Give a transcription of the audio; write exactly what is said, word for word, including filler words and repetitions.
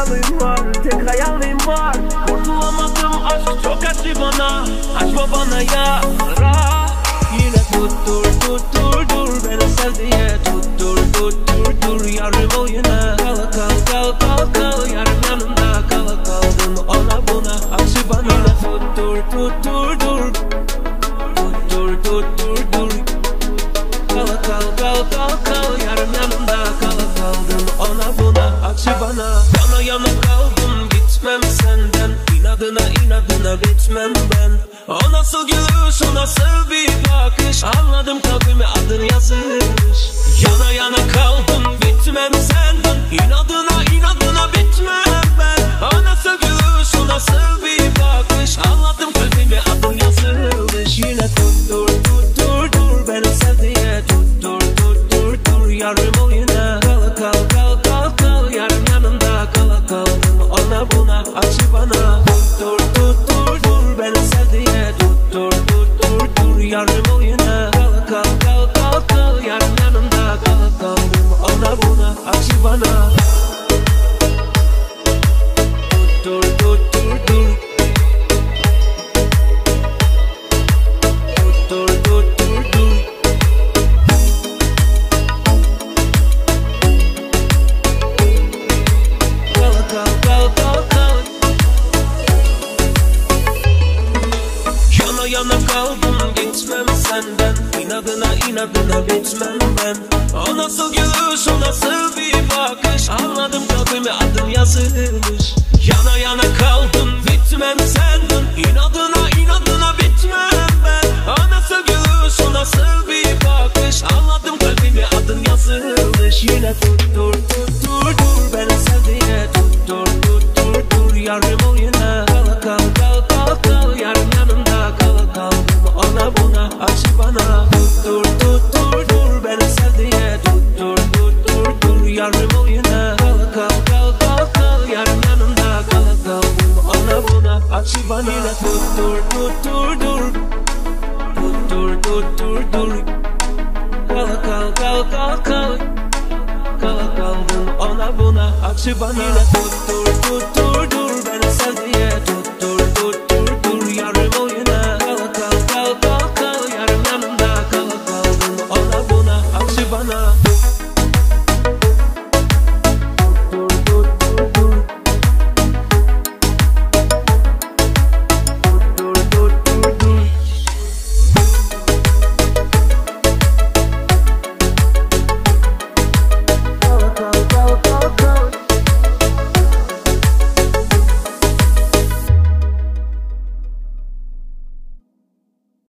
hayalim var, tek hayalim var. Kurtulamadım aşk çok acı bana. Açma bana yara. Yine tuttur tuttur dur beni sev diye. Tuttur tuttur dur yarım ol yine. Kal kal kal kal kal yarım yanımda. Kal kaldın ona buna acı bana. Yine tuttur tuttur dur. Tuttur tuttur dur. Kal kal kal kal kal yarım yanımda. Kal kaldın ona buna acı bana. Yana yana kaldım gitmem senden. İnadına inadına bitmem ben. O nasıl gülüş o nasıl bir bakış. Anladım kalbime adın yazılmış. Yana yana kaldım bitmem senden. İnadına inadına bitmem ben. O nasıl gülüş o nasıl bir bakış. Anladım kalbime adın yazılmış. Yine tuttur tuttur dur beni sev diye. Tuttur tuttur dur yarım ol yine. Kal kal kal kal kal yarım yanımda. Kal kaldım ona buna acı bana. Tuttur tuttur dur beni sev diye. Tuttur tuttur dur yarım ol yine. Kal kal kal kal kal yarım yanımda. Kal kaldım ona buna acı bana. Tuttur tuttur dur. Tuttur tuttur dur. Kal kal kal kal kal. Yana yana kaldım gitmem senden. İnadına inadına bitmem ben. O nasıl gülüş o nasıl bir bakış. Anladım kalbime adın yazılmış. Yana yana kaldım bitmem senden. İnadına inadına bitmem ben. O nasıl gülüş o nasıl bir bakış. Anladım kalbime adın yazılmış. Yine tuttur tuttur dur beni sev diye. Tuttur tuttur dur yarım ol yine. Kal kal kal kal kal yarım yanımda. Kal kaldım ona buna acı bana. Tuttur tuttur dur beni sev diye. Tuttur tuttur dur yarım ol yine. Kal kal kal kal kal yarım yanımda. Kal kaldım ona buna acı bana. Yine tuttur tuttur dur. Tuttur tuttur dur. Kal kal kal kal kal. Kal kaldım ona buna acı bana. Yine tuttur tuttur dur beni sev diye.